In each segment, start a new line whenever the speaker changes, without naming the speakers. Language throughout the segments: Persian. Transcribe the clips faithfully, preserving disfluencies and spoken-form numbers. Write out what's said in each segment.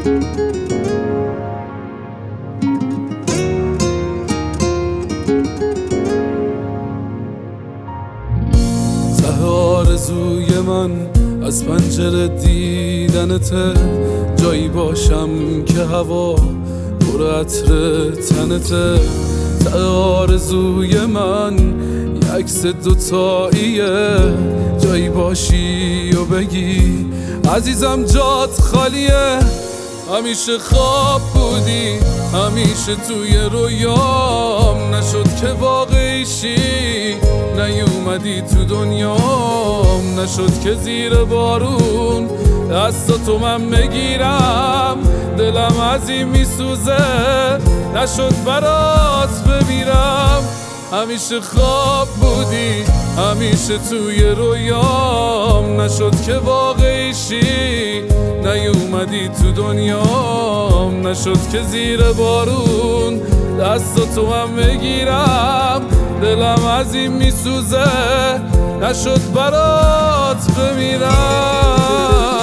ته آرزوی من از پنجره دیدنته، جایی باشم که هوا پر عطر تنته. ته آرزوی من یک عکس دوتاییه، جایی باشی و بگی عزیزم جات خالیه. همیشه خواب بودی، همیشه توی رویام، نشد که واقعیشی، نیومدی تو دنیام. نشد که زیر بارون دستاتو من بگیرم، دلم از این میسوزه، نشد برات بمیرم. همیشه خواب بودی، همیشه توی رویام، نشد که واقعیشی، نیومدی تو دنیام. نشد که زیر بارون دستاتو من بگیرم، دلم از این میسوزه، نشد برات بمیرم.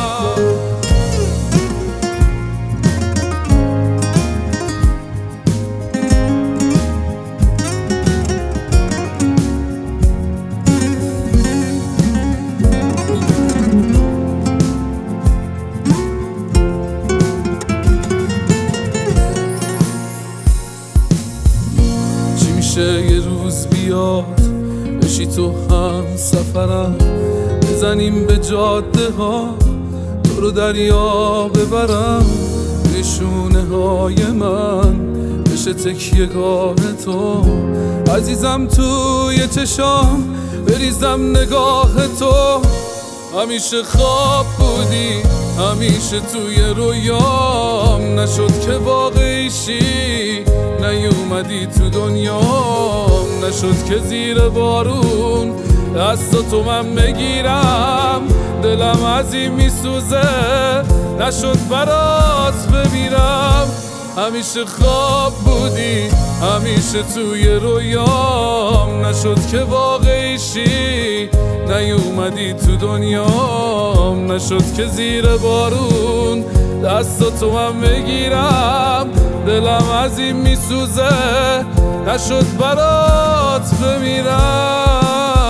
یه روز بیاد بشی تو هم سفرم، بزنیم به جاده ها، تو رو دریا ببرم، نشونه های من بشه تکیه گاه تو، عزیزم توی چشام بریزم نگاه تو. همیشه خواب بودی، همیشه توی رویام، نشد که واقعیشی، نیومدی تو دنیام. نشد که زیر بارون دستاتو من بگیرم، دلم از این میسوزه، نشد برات بمیرم. همیشه خواب بودی، همیشه توی رویام، نشد که واقعیشی، نیومدی تو دنیام. نشد که زیر بارون دستاتو من بگیرم، دلم از این میسوزه، نشد برات بمیرم.